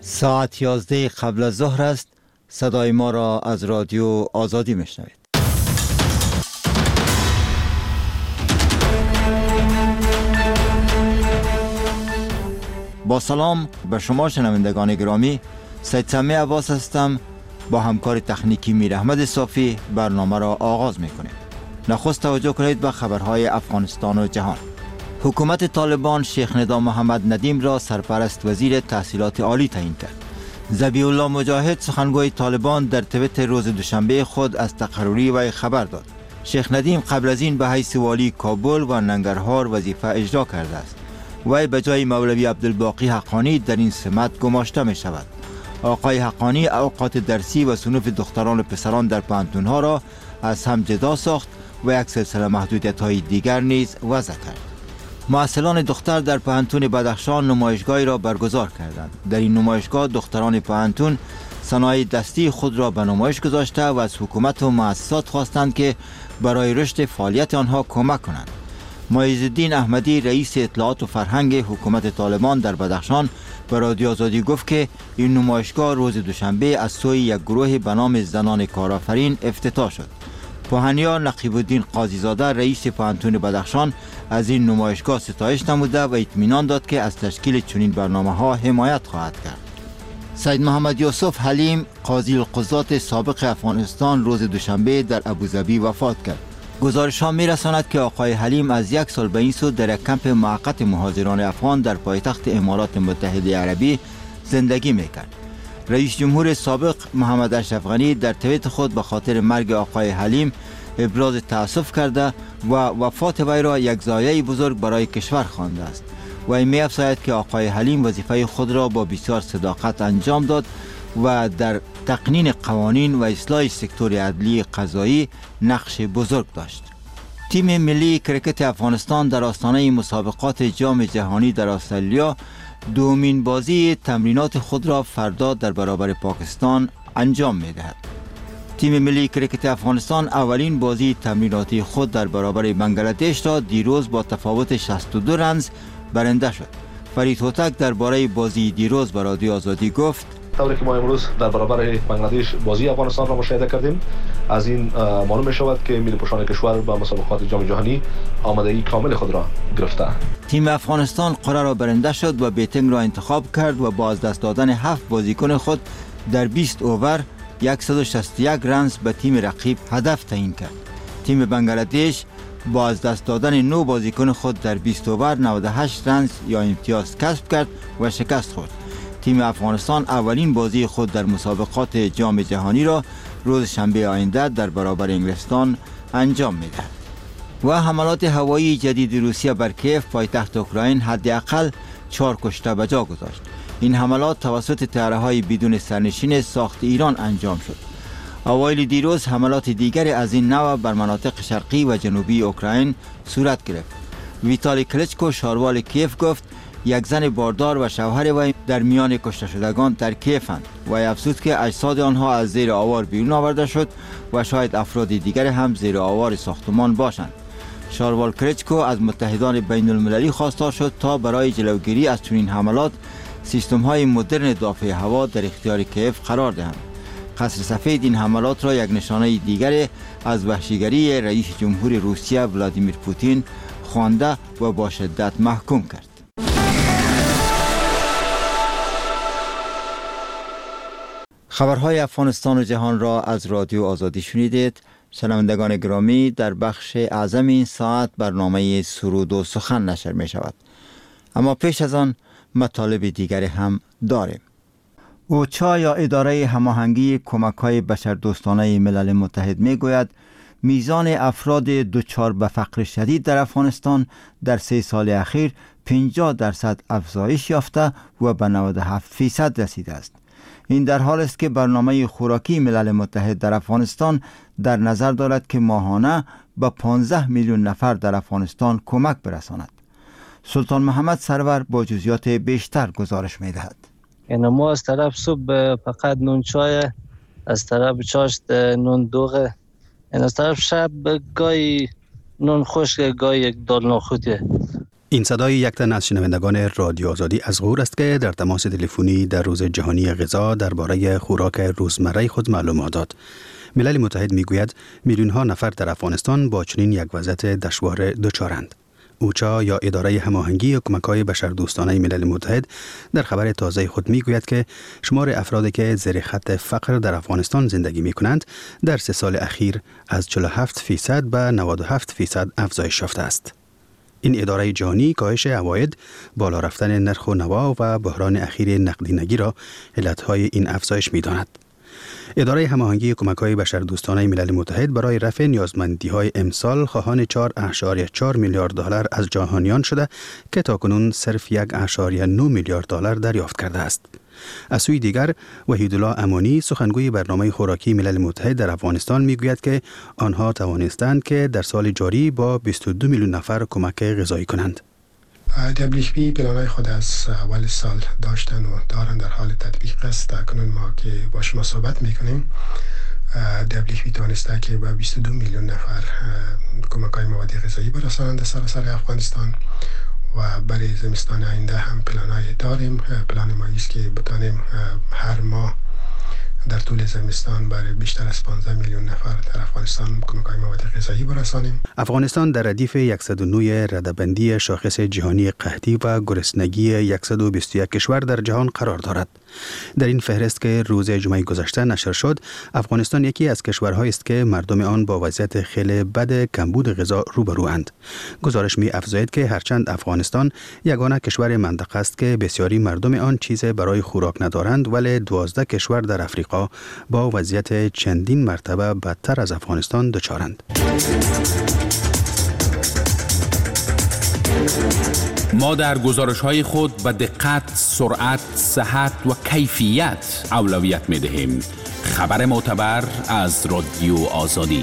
ساعت 11 قبل از ظهر است. صدای ما را از رادیو آزادی میشنوید. با سلام به شما شنوندگان گرامی، سید سمی عباس هستم. با همکار تکنیکی میر احمد صافی برنامه را آغاز میکنیم. نخست توجه کنید به خبرهای افغانستان و جهان. حکومت طالبان شیخ ندام محمد ندیم را سرپرست وزیر تحصیلات عالی تعیین کرد. ذبیح الله مجاهد سخنگوی طالبان در توییتر روز دوشنبه خود از تقرری وی خبر داد. شیخ ندیم قبل از این به حیث والی کابل و ننگرهار وظیفه اجرا کرده است. وی به جای مولوی عبدالباقی حقانی در این سمت گماشته می شود. آقای حقانی اوقات درسی و صنوف دختران و پسران در پانتونها را از هم جدا ساخت و یک سلسله محدودیت‌های دیگر نیز وضع کرد. محصلان دختر در پانتون بدخشان نمایشگاهی را برگزار کردند. در این نمایشگاه دختران پانتون صنایع دستی خود را به نمایش گذاشته و از حکومت و مؤسسات خواستند که برای رشد فعالیت آنها کمک کنند. معیزالدین احمدی رئیس اطلاعات و فرهنگ حکومت طالبان در بدخشان به رادیو آزادی گفت که این نمایشگاه روز دوشنبه از سوی یک گروه به نام زنان کارآفرین افتتاح شد. پوهنیار نقیب الدین قاضی زاده رئیس پانتون بدخشان از این نمایشگاه ستایش نموده و اطمینان داد که از تشکیل چنین برنامه‌ها حمایت خواهد کرد. سید محمد یوسف حلیم قاضی القضات سابق افغانستان روز دوشنبه در ابوظبی وفات کرد. گزارش‌ها می‌رساند که آقای حلیم از یک سال به این سو در یک کمپ موقت مهاجران افغان در پایتخت امارات متحده عربی زندگی می‌کرد. رئیس جمهور سابق محمد اشرف غنی در توییت خود به خاطر مرگ آقای حلیم ابراز تأسف کرده و وفات وی را یک ضایعه بزرگ برای کشور خوانده است. وی می‌افزاید که آقای حلیم وظیفه خود را با بسیار صداقت انجام داد و در تقنین قوانین و اصلاح سکتور عدلی قضایی نقش بزرگ داشت. تیم ملی کرکت افغانستان در آستانه مسابقات جام جهانی در استرالیا دومین بازی تمرینات خود را فردا در برابر پاکستان انجام می‌دهد. تیم ملی کرکت افغانستان اولین بازی تمریناتی خود در برابر بنگلادش را دیروز با تفاوت 62 رنز برنده شد. فرید هوتک درباره بازی دیروز به رادیو آزادی گفت: طوری که ما امروز در برابر بنگلادش بازی افغانستان را مشاهده کردیم، از این معلوم می شود که ملی پوشان کشور به مسابقات جام جهانی آمادگی کامل خود را گرفته. تیم افغانستان قرعه را برنده شد و بیتینگ را انتخاب کرد و با از دست دادن 7 بازیکن خود در 20 اوور 161 رنز به تیم رقیب هدف تعیین کرد. تیم بنگلادش با از دست دادن 9 بازیکن خود در 20 اوور 98 رنز یا امتیاز کسب کرد و شکست خورد. تیم افغانستان اولین بازی خود در مسابقات جام جهانی را روز شنبه آینده در برابر انگلستان انجام می‌دهد. و حملات هوایی جدید روسیه بر کیف پایتخت اوکراین حداقل 4 کشته به جا گذاشت. این حملات توسط طیاره‌های بدون سرنشین ساخت ایران انجام شد. اوایل دیروز حملات دیگر از این نوع بر مناطق شرقی و جنوبی اوکراین صورت گرفت. ویتالی کلچکو شاروال کیف گفت یک زن باردار و شوهر وی در میان کشته شدگان در کیفند و افزود که اجساد آنها از زیر آوار بیرون آورده شد و شاید افراد دیگر هم زیر آوار ساختمان باشند. شاروال کلچکو از متحدان بین المللی خواستار شد تا برای جلوگیری از چنین حملات سیستم‌های مدرن دافع هوا در اختیار کیف قرار دهند. قصر سفید این حملات را یک نشانه دیگر از وحشیگری رئیس جمهور روسیه ولادیمیر پوتین خوانده و با شدت محکوم کرد. خبرهای افغانستان و جهان را از رادیو آزادی شنیدید. شنوندگان گرامی، در بخش اعظم این ساعت برنامه سرود و سخن نشر می شود. اما پیش از آن مطالب دیگر هم داریم. اوچا یا اداره هماهنگی کمک‌های بشردوستانه ملل متحد می گوید میزان افراد دچار به فقر شدید در افغانستان در 3 سال اخیر 50% افزایش یافته و به 97% رسیده است. این در حال است که برنامه خوراکی ملل متحد در افغانستان در نظر دارد که ماهانه به 15 میلیون نفر در افغانستان کمک برساند. سلطان محمد سرور با جزئیات بیشتر گزارش می‌دهد. یعنی ما از طرف صبح فقط نون چای، از طرف چاشت نون دوغ، از طرف شب گاهی نون خشک، گاهی یک دال نخودیه. این صدای یک تن از شنوندگان رادیو آزادی از غور است که در تماس تلفنی در روز جهانی غذا درباره خوراک روزمره خود معلومات داد. ملل متحد میگوید میلیون ها نفر در افغانستان با چنین یک وضعیت دشوار دچارند. اوچا یا اداره هماهنگی کمک‌های بشردوستانه ملل متحد در خبر تازه خود میگوید که شمار افرادی که زیر خط فقر در افغانستان زندگی میکنند در 3 سال اخیر از 47% به 97% افزایش یافته است. این اداره جهانی کاهش عواید، بالا رفتن نرخ و نوا و بحران اخیر نقدینگی را علتهای این افزایش می‌داند. اداره هماهنگی کمک‌های بشردوستانه ملل متحد برای رفع نیازمندی‌های امسال خواهان 4.4 میلیارد دلار از جهانیان شده که تاکنون صرف 1.9 میلیارد دلار دریافت کرده است. از سوی دیگر وحیدالله امانی سخنگوی برنامه خوراکی ملل متحد در افغانستان میگوید که آنها توانستند که در سال جاری با 22 میلیون نفر کمک غذایی کنند. WFP پلان‌های خود از اول سال داشتن و دارن در حال تطبیق است. کنون ما که با شما صحبت میکنیم WFP توانسته که با 22 میلیون نفر کمک‌های مواد غذایی برسانند سراسر افغانستان و برای زمستان آینده هم پلان‌های داریم. پلان ما است که بتانیم هر ماه در طول زمستان برای بیشتر از 15 میلیون نفر در افغانستان کمک‌های مواد غذایی برسانیم. افغانستان در ردیف 109 رده‌بندی شاخص جهانی قحطی و گرسنگی 121 کشور در جهان قرار دارد. در این فهرست که روز جمعه گذشته نشر شد، افغانستان یکی از کشورهایی است که مردم آن با وضعیت خیلی بد کمبود غذا روبروند. گزارش می افزاید که هرچند افغانستان یگانه کشور منطقه است که بسیاری مردم آن چیز برای خوراک ندارند، ولی 12 کشور در افریقا با وضعیت چندین مرتبه بدتر از افغانستان دچارند. ما در گزارش‌های خود به دقت، سرعت، صحت و کیفیت اولویت می‌دهیم. خبر معتبر از رادیو آزادی.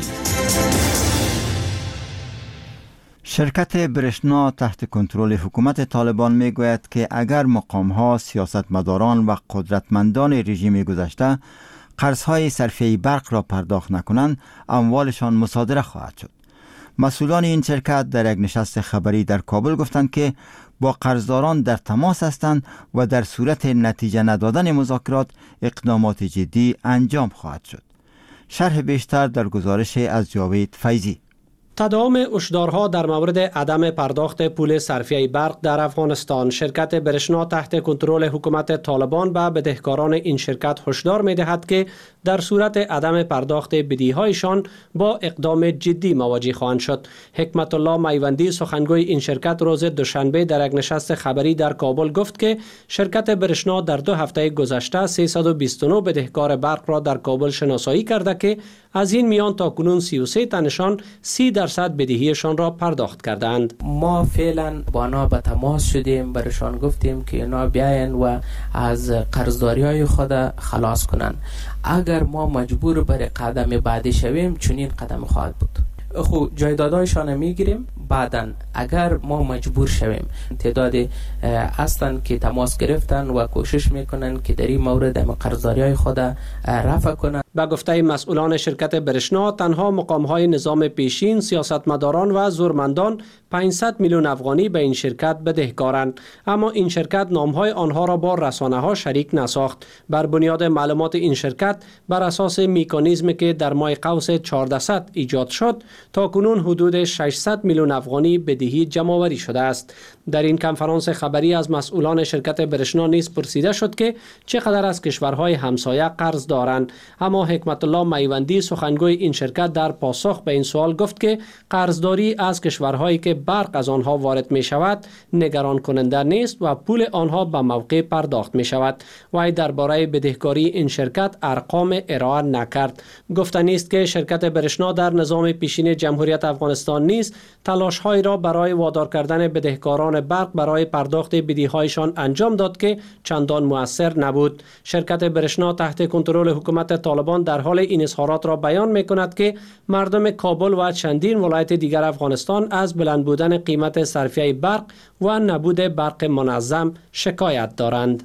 شرکت برشنا تحت کنترل حکومت طالبان میگوید که اگر مقام‌ها، سیاستمداران و قدرتمندان رژیم گذشته قرض‌های صرفه برق را پرداخت نکنند، اموالشان مصادره خواهد شد. مسئولان این شرکت در یک نشست خبری در کابل گفتند که با قرضداران در تماس هستند و در صورت نتیجه ندادن مذاکرات اقدامات جدی انجام خواهد شد. شرح بیشتر در گزارش از جاوید فیضی. تداوم هشدارها در مورد عدم پرداخت پول صرفه برق در افغانستان، شرکت برشنا تحت کنترل حکومت طالبان به بدهکاران این شرکت هشدار می‌دهد که در صورت عدم پرداخت بدهی‌هایشان با اقدام جدی مواجه خواهند شد. حکمت الله میوندی سخنگوی این شرکت روز دوشنبه در یک نشست خبری در کابل گفت که شرکت برشنا در 2 هفته گذشته 329 بدهکار برق را در کابل شناسایی کرده که از این میان تاکنون 33 تنشان 30% بدهیشان را پرداخت کردند. ما فعلا با آنها به تماس شدیم، برشان گفتیم که اینا بیاین و از قرضداری‌های خود خلاص کنند. اگر ما مجبور بر قدم بعدی شویم، چنین قدم خواهد بود. خب جایدادهایشان میگیریم، بعداً اگر ما مجبور شویم، تعدادی هستند که تماس گرفتن و کوشش میکنن که در این مورد قرضداری‌های خود رفع کنند. به گفته مسئولان شرکت برشنا، تنها مقام‌های نظام پیشین، سیاستمداران و زورمندان 500 میلیون افغانی به این شرکت بدهکارند، اما این شرکت نام‌های آنها را با رسانه‌ها شریک نساخت. بر بنیاد معلومات این شرکت، بر اساس مکانیزمی که در ماه قوس 1400 ایجاد شد، تا کنون حدود 600 میلیون افغانی بدهی جمع‌آوری شده است. در این کنفرانس خبری از مسئولان شرکت برشنا نیز پرسیده شد که چقدر از کشورهای همسایه قرض دارند، اما حکمت الله میوندی سخنگوی این شرکت در پاسخ به این سوال گفت که قرضداری از کشورهایی که برق از آنها وارد می شود نگران کننده نیست و پول آنها به موقع پرداخت می شود. و درباره بدهکاری این شرکت ارقام ارائه نکرد. گفتنی است که شرکت برشنا در نظام پیشین جمهوریت افغانستان نیز تلاش‌هایی را برای وادار کردن بدهکاران برق برای پرداخت بدهی‌هایشان انجام داد که چندان مؤثر نبود. شرکت برشنا تحت کنترل حکومت طالبان در حال این اظهارات را بیان می‌کند که مردم کابل و چندین ولایت دیگر افغانستان از بلند بودن قیمت صرفه برق و نبود برق منظم شکایت دارند.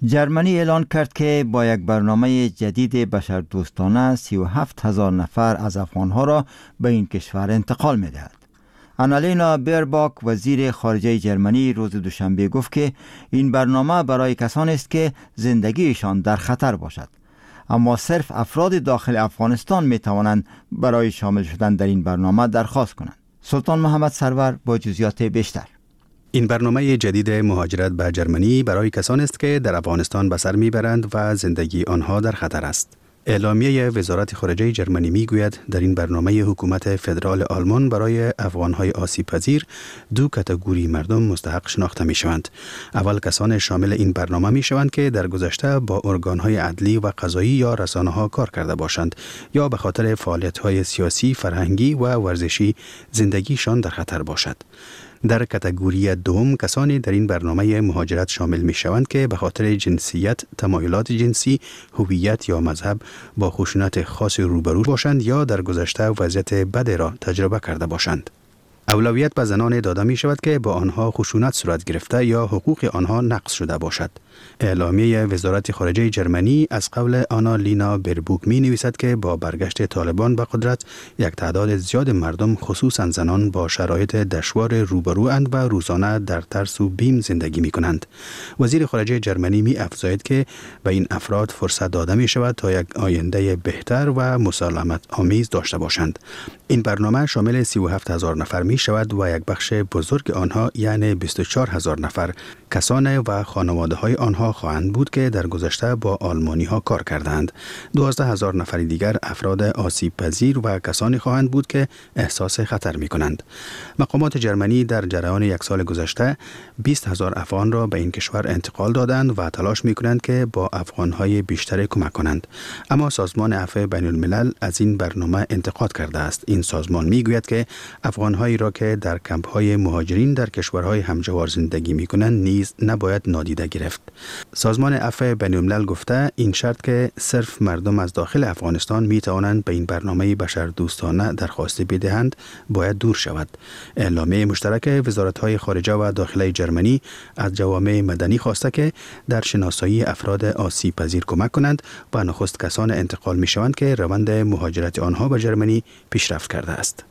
جرمنی اعلان کرد که با یک برنامه جدید بشردوستانه 37,000 نفر از افغانها را به این کشور انتقال می دهد. آنالینا بیرباک وزیر خارجه جرمنی روز دوشنبه گفت که این برنامه برای کسانی است که زندگیشان در خطر باشد، اما صرف افراد داخل افغانستان می توانند برای شامل شدن در این برنامه درخواست کنند. سلطان محمد سرور با جزئیات بیشتر. این برنامه جدید مهاجرت به جرمنی برای کسانی است که در افغانستان به سر میبرند و زندگی آنها در خطر است. اعلامیه وزارت خارجه جرمنی میگوید در این برنامه حکومت فدرال آلمان برای افغانهای آسیب پذیر دو کاتگوری مردم مستحق شناخته می شوند. اول کسان شامل این برنامه می شوند که در گذشته با ارگانهای عدلی و قضایی یا رسانه‌ها کار کرده باشند یا به خاطر فعالیت‌های سیاسی، فرهنگی و ورزشی زندگیشان در خطر باشد. در کاتگوری دوم کسانی در این برنامه مهاجرت شامل می شوند که به خاطر جنسیت، تمایلات جنسی، هویت یا مذهب با خشونت خاص روبرو باشند یا در گذشته وضعیت بد را تجربه کرده باشند. اولویت به زنان داده می شود که با آنها خشونت صورت گرفته یا حقوق آنها نقض شده باشد. اعلامیه وزارت خارجه جرمنی از قول آنالینا بیرباک می نویسد که با برگشت طالبان به قدرت یک تعداد زیاد مردم خصوصا زنان با شرایط دشوار روبروند و روزانه در ترس و بیم زندگی می کنند. وزیر خارجه جرمنی می افزاید که به این افراد فرصت داده می شود تا یک آینده بهتر و مسالمت آمیز داشته باشند. این برنامه شامل 37,000 نفر می شود و یک بخش بزرگ آنها یعنی 24,000 نفر کسان و خانواده های آنها خواهند بود که در گذشته با آلمانی ها کار کردند. 12,000 نفر دیگر افراد آسیب پذیر و کسانی خواهند بود که احساس خطر می کنند. مقامات جرمنی در جریان یک سال گذشته 20,000 افغان را به این کشور انتقال دادند و تلاش می کنند که با افغان های بیشتر کمک کنند. اما سازمان عفو بین الملل از این برنامه انتقاد کرده است. این سازمان می گوید که افغان هایی را که در کمپ های مهاجرین در کشورهای همجوار زندگی می کنند نیز نباید نادیده گرفت. سازمان عفو بین الملل گفته این شرط که صرف مردم از داخل افغانستان می توانند به این برنامه بشردوستانه درخواست بدهند باید دور شود. اعلامیه مشترک وزارت‌های خارجه و داخله جرمنی از جوامع مدنی خواسته که در شناسایی افراد آسیب پذیر کمک کنند و نخست کسان انتقال می شوند که روند مهاجرت آنها به جرمنی پیشرفت کرده است.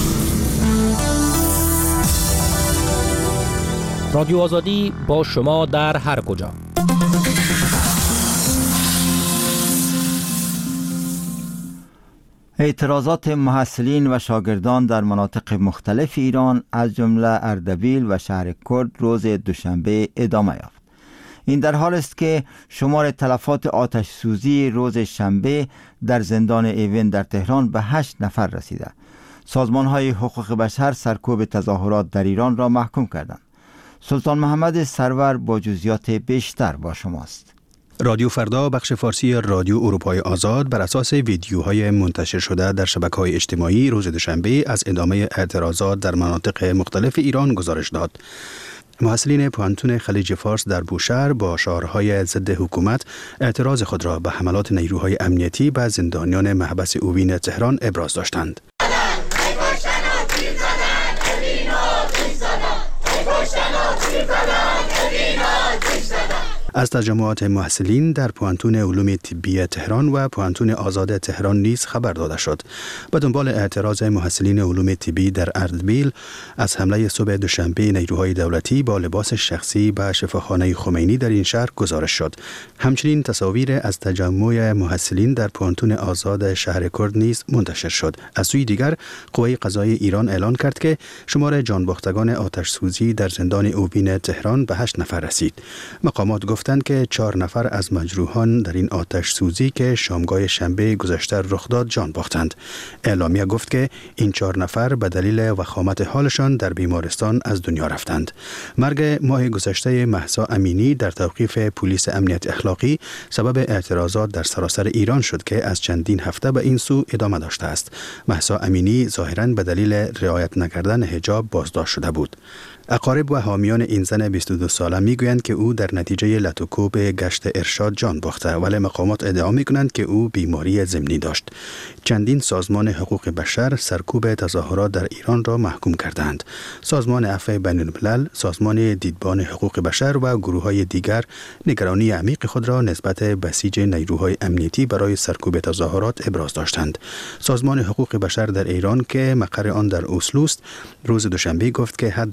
رادیو آزادی با شما در هر کجا. اعتراضات محصلین و شاگردان در مناطق مختلف ایران از جمله اردبیل و شهر کرد روز دوشنبه ادامه یافت. این در حال است که شمار تلفات آتش سوزی روز شنبه در زندان ایون در تهران به 8 نفر رسیده. سازمان‌های حقوق بشر سرکوب تظاهرات در ایران را محکوم کردند. سلطان محمد سرور با جزئیات بیشتر با شماست. رادیو فردا بخش فارسی رادیو اروپای آزاد بر اساس ویدیوهای منتشر شده در شبکه‌های اجتماعی روز دوشنبه از ادامه اعتراضات در مناطق مختلف ایران گزارش داد. محصلین پوهنتون خلیج فارس در بوشهر با شعارهای ضد حکومت اعتراض خود را به حملات نیروهای امنیتی به زندانیان محبس اوین تهران ابراز داشتند. از تجمعات محصلین در پوهنتون علوم طبی تهران و پوهنتون آزاد تهران نیز خبر داده شد. به دنبال اعتراض محصلین علوم طبی در اردبیل از حمله صبح دوشنبه نیروهای دولتی با لباس شخصی به شفاخانه خمینی در این شهر گزارش شد. همچنین تصاویر از تجمع محصلین در پوهنتون آزاد شهر کرد نیز منتشر شد. از سوی دیگر قوه قضایی ایران اعلان کرد که شمار جانباختگان آتش سوزی در زندان اوین تهران به 8 نفر رسید. مقامات گفتند که 4 نفر از مجروحان در این آتش سوزی که شامگاه شنبه گذشته رخ داد جان باختند. اعلامیه گفت که این 4 نفر به دلیل وخامت حالشان در بیمارستان از دنیا رفتند. مرگ ماه گذشته مهسا امینی در توقیف پلیس امنیت اخلاقی سبب اعتراضات در سراسر ایران شد که از چندین هفته به این سو ادامه داشته است. مهسا امینی ظاهراً به دلیل رعایت نکردن حجاب بازداشت شده بود. اقارب و حامیان این زن 22 ساله میگویند که او در نتیجه کوب گشت ارشاد جان باخته، ولی مقامات ادعا می‌کنند که او بیماری ضمنی داشت. چندین سازمان حقوق بشر سرکوب تظاهرات در ایران را محکوم کردند. سازمان عفو بین الملل، سازمان دیدبان حقوق بشر و گروه‌های دیگر نگرانی عمیق خود را نسبت بسیج نیروهای امنیتی برای سرکوب تظاهرات ابراز داشتند. سازمان حقوق بشر در ایران که مقر آن در اسلو است، روز دوشنبه گفت که